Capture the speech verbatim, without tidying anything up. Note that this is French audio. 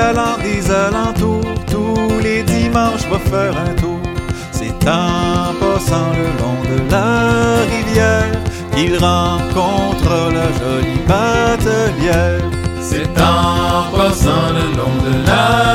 galant des alentours, tous les dimanches va faire un tour. C'est en passant le long de la rivière qu'il rencontre la jolie batelière. C'est en passant le long de la